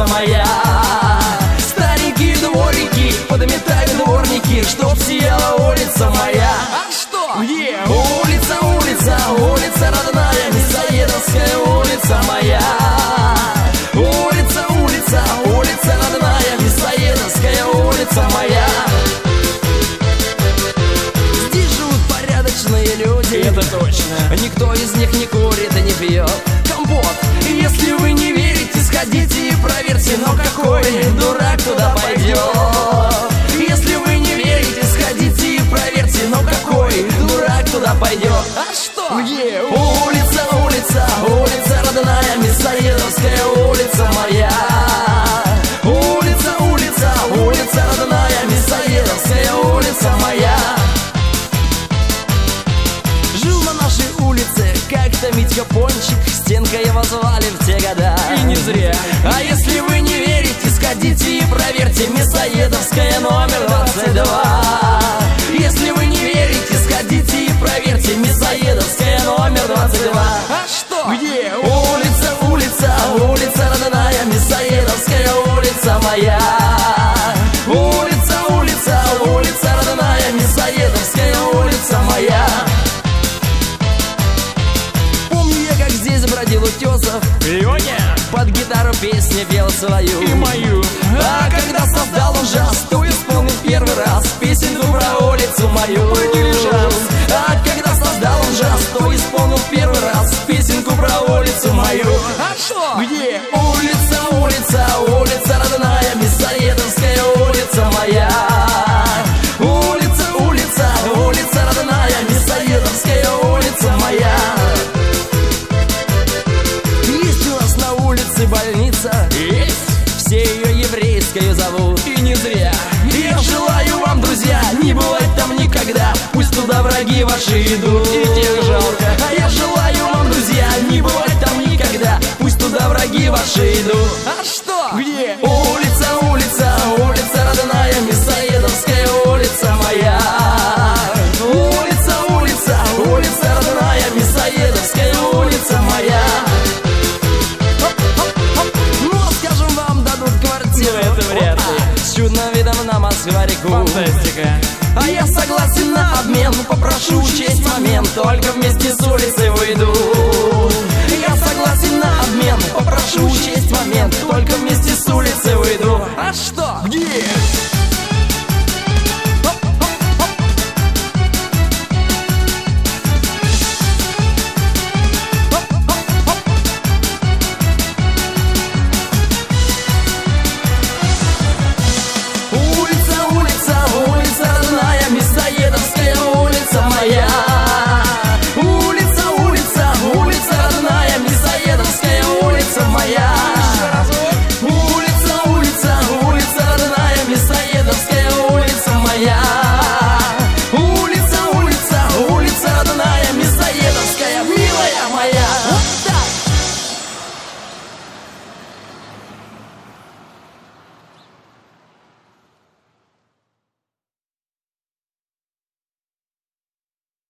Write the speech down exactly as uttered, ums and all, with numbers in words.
моя. Старенькие дворники, подметают дворники, чтоб сияла улица моя. А что? Где? Улица, улица, улица родная, Мясоедовская улица моя. Улица, улица, улица родная, Мясоедовская улица моя. Здесь живут порядочные люди, Это точно. никто из них не курит и не пьет компот. И если вы не верите, сходите и проверьте, но какой дурак туда пойдет? Если вы не верите, сходите и проверьте, но какой дурак туда пойдет? А что? Где? Улица, улица, улица родная, Мясоедовская улица моя. Улица, улица, улица родная, Мясоедовская улица моя. Жил на нашей улице как-то Митька Пончик, Стенка его звали в те года. И не зря. А если вы не верите, сходите и проверьте, Мясоедовская номер двадцать два. Если вы не верите, сходите и проверьте, Мясоедовская номер двадцать два. А что? Где? Улица, улица, улица родная, Мясоедовская улица моя. Улица, улица, улица родная, Мясоедовская улица моя. Помню я, как здесь бродил Утесов, Леня под гитару песни пел свою и мою. А когда создал он джаз, то исполнил первый раз песенку про улицу мою. Поддержал. А когда создал он джаз, то исполнил первый раз песенку про улицу мою. А что? Где? Улица, улица, улица родная, Мясоедовская улица моя. Улица, улица, улица родная, Мясоедовская улица моя. Есть у нас на улице больница, Есть. все ее еврейскую зовут. И не зря. Я желаю вам, друзья, не бывать там никогда, пусть туда враги ваши идут. И тех жалко. А я желаю вам, друзья, не бывать там никогда, пусть туда враги ваши идут. А что? Где? Улица, улица, улица родная, Мясоедовская улица моя. Улица, улица, улица родная, Мясоедовская улица моя. Ну, скажем, вам дадут квартиру. Ну, это вряд ли. С чудным видом на Москва-реку. Фантастика. А я согласен на обмен, попрошу учесть момент, только вместе с улицы выйду. Я согласен на обмен, попрошу учесть момент, только вместе с улицы выйду. А что? Где?